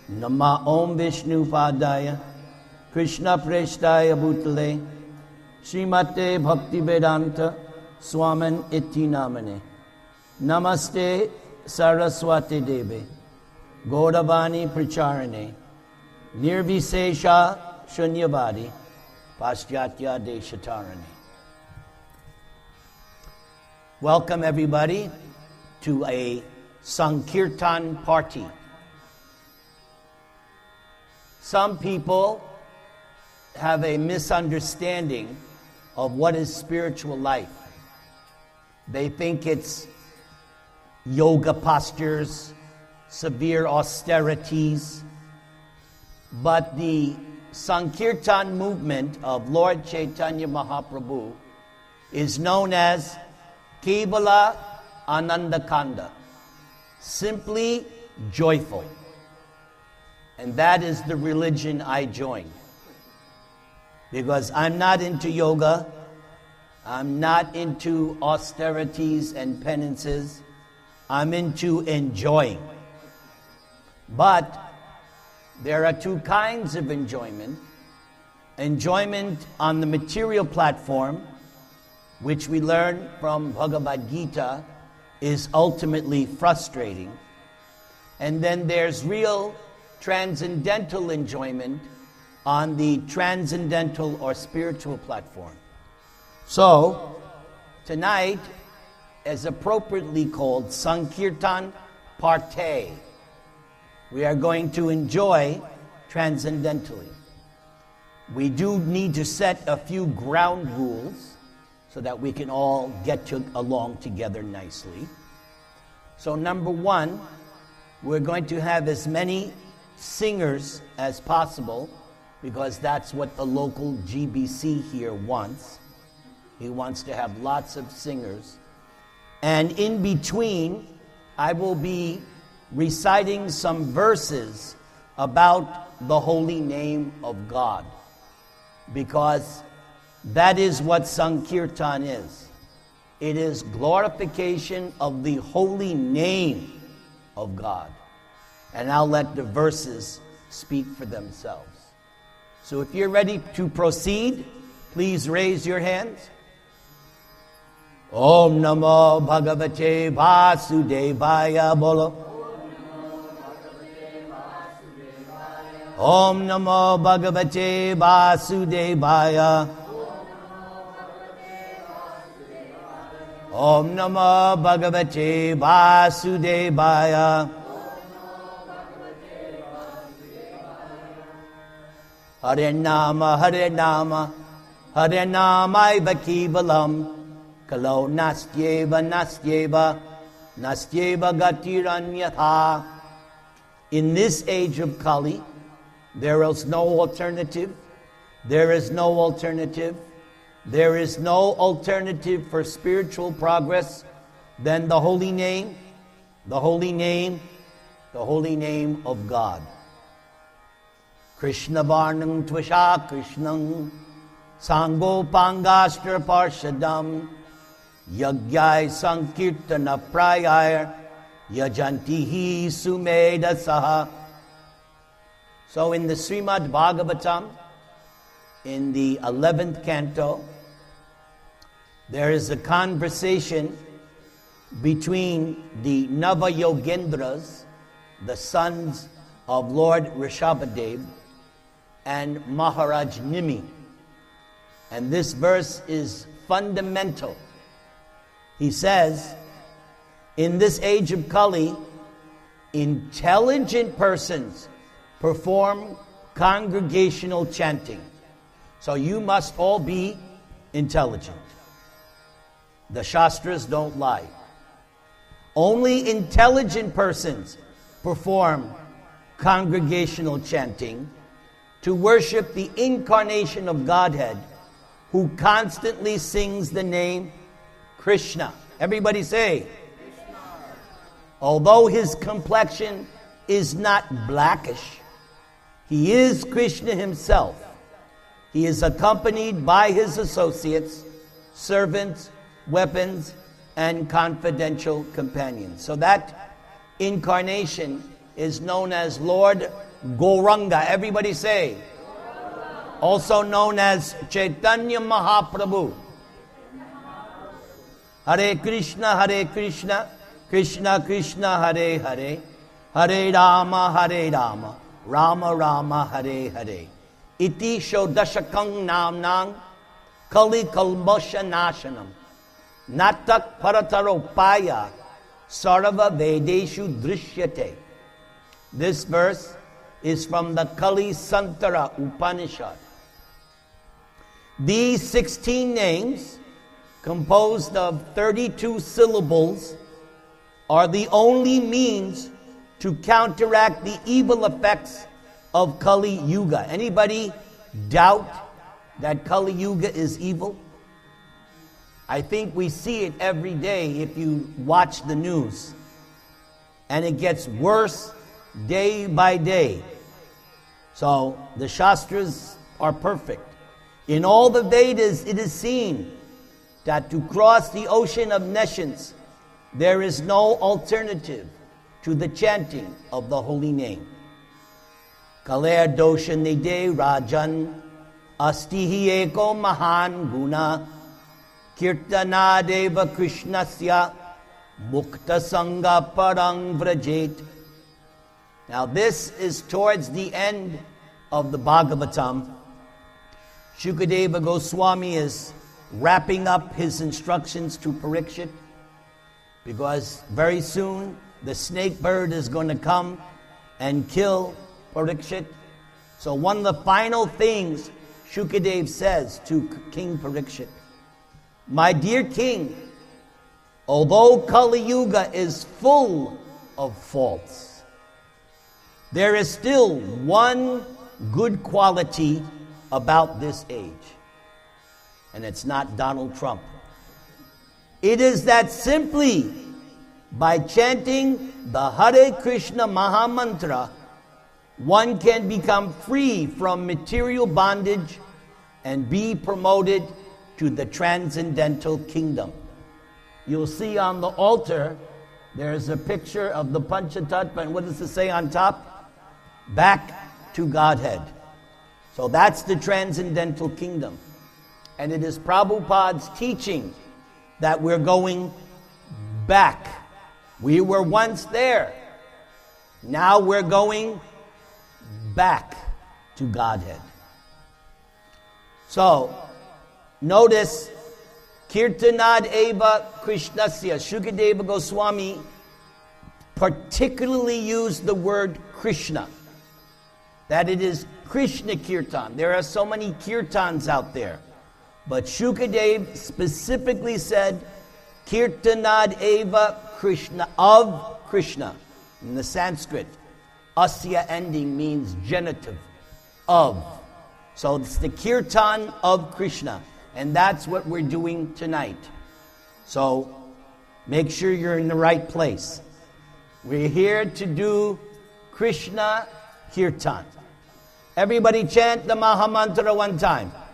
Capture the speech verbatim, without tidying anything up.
Nama Om Vishnu Padaya Krishna Preshtaya Bhutale Srimate Bhakti Vedanta Swamin Iti Namane Namaste Saraswati Deve Gauravani Pracharane Nirvisesha Shunyavadi Paschatya Deshatarane. Welcome everybody to a Sankirtan party. Some people have a misunderstanding of what is spiritual life. They think it's yoga postures, severe austerities, but the Sankirtan movement of Lord Chaitanya Mahaprabhu is known as Kevala Anandakanda, simply joyful. And that is the religion I joined. Because I'm not into yoga, I'm not into austerities and penances, I'm into enjoying. But there are two kinds of enjoyment. Enjoyment on the material platform, which we learn from Bhagavad Gita, is ultimately frustrating. And then there's real transcendental enjoyment on the transcendental or spiritual platform. So, tonight is appropriately called Sankirtan Partay. We are going to enjoy transcendentally. We do need to set a few ground rules so that we can all get to, along together nicely. So number one, we're going to have as many singers as possible because that's what the local G B C here wants. He wants to have lots of singers. And in between, I will be reciting some verses about the holy name of God, because that is what Sankirtan is. It is glorification of the holy name of God. And I'll let the verses speak for themselves. So if you're ready to proceed, please raise your hands. Om Namo Bhagavate Vasudevaya Bolo. Om Namo Bhagavate Vasudevaya. Om Namo Bhagavate Vasudevaya. Hare Nama, Hare Nama, Hare Namaiva Kevalam, Kalo Nastyeva, Nastyeva, Nastyeva Gatiranyatha. In this age of Kali, there is no alternative. There is no alternative. There is no alternative for spiritual progress than the holy name, the holy name, the holy name of God. Krishna Varnam Tvasha Krishnam Sango Pangastra Parshadam Yagyai Sankirtana Prayar Yajantihi Sumeda Saha. So in the Srimad Bhagavatam, in the eleventh canto, there is a conversation between the Nava Yogendras, the sons of Lord Rishabhadev, and Maharaj Nimi. And this verse is fundamental. He says, in this age of Kali, intelligent persons perform congregational chanting. So you must all be intelligent. The Shastras don't lie. Only intelligent persons perform congregational chanting to worship the incarnation of Godhead, who constantly sings the name Krishna. Everybody say, Krishna. Although his complexion is not blackish, he is Krishna himself. He is accompanied by his associates, servants, weapons, and confidential companions. So that incarnation is known as Lord Gauranga. Everybody say. Also known as Chaitanya Mahaprabhu. Hare Krishna, Hare Krishna, Krishna Krishna, Hare Hare, Hare Rama, Hare Rama, Rama Rama, Hare Hare. Iti Shodashakang Namnang Kali Kalmosha Nashanam Natak Parataropaya Sarva Vedeshu Drishyate. This verse is from the Kali Santara Upanishad. These sixteen names, composed of thirty-two syllables, are the only means to counteract the evil effects of Kali Yuga. Anybody doubt that Kali Yuga is evil? I think we see it every day if you watch the news. And it gets worse day by day. So the Shastras are perfect. In all the Vedas it is seen that to cross the ocean of nescience, there is no alternative to the chanting of the holy name. Kaler dosha nide rajan astihi eko mahan guna kirtanadeva krishnasya mukta sangha parang vrajet. Now this is towards the end of the Bhagavatam. Shukadeva Goswami is wrapping up his instructions to Parikshit, because very soon the snake bird is going to come and kill Parikshit. So one of the final things Shukadeva says to King Parikshit, my dear king, although Kali Yuga is full of faults, there is still one good quality about this age. And it's not Donald Trump. It is that simply by chanting the Hare Krishna Mahamantra, one can become free from material bondage and be promoted to the transcendental kingdom. You'll see on the altar, there's a picture of the Panchatattva, and what does it say on top? Back to Godhead. So that's the transcendental kingdom. And it is Prabhupada's teaching that we're going back. We were once there. Now we're going back to Godhead. So, notice, Kirtanad Eva Krishnasya. Shukadeva Goswami particularly used the word Krishna. That it is Krishna Kirtan. There are so many Kirtans out there. But Shukadeva specifically said, Kirtanad Eva Krishna, of Krishna. In the Sanskrit, Asya ending means genitive, of. So it's the Kirtan of Krishna. And that's what we're doing tonight. So make sure you're in the right place. We're here to do Krishna Kirtan. Everybody chant the Mahamantra one time.